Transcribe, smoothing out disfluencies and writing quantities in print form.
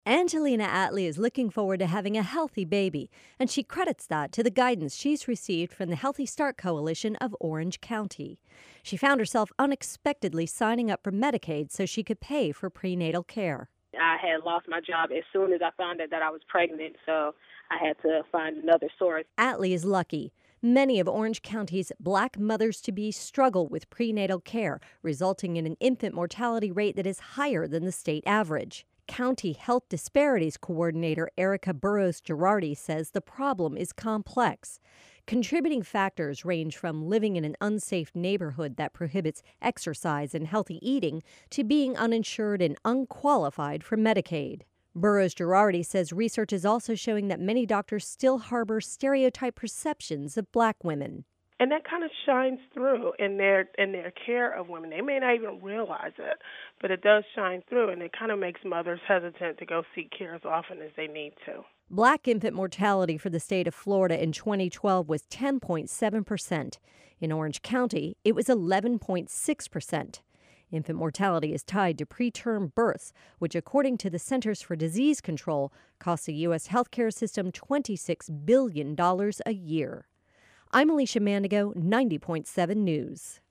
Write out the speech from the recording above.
Angelina Attlee is looking forward to having a healthy baby, and she credits that to the guidance she's received from the Healthy Start Coalition of Orange County. She found herself unexpectedly signing up for Medicaid so she could pay for prenatal care. I had lost my job as soon as I found out that I was pregnant, so I had to find another source. Attlee is lucky. Many of Orange County's black mothers-to-be struggle with prenatal care, resulting in an infant mortality rate that is higher than the state average. County Health Disparities Coordinator Erica Burrows-Girardi says the problem is complex. Contributing factors range from living in an unsafe neighborhood that prohibits exercise and healthy eating to being uninsured and unqualified for Medicaid. Burrows-Girardi says research is also showing that many doctors still harbor stereotype perceptions of black women. And that kind of shines through in their care of women. They may not even realize it, but it does shine through, and it kind of makes mothers hesitant to go seek care as often as they need to. Black infant mortality for the state of Florida in 2012 was 10.7%. In Orange County, it was 11.6%. Infant mortality is tied to preterm births, which, according to the Centers for Disease Control, costs the U.S. healthcare system $26 billion a year. I'm Alicia Mandigo, 90.7 News.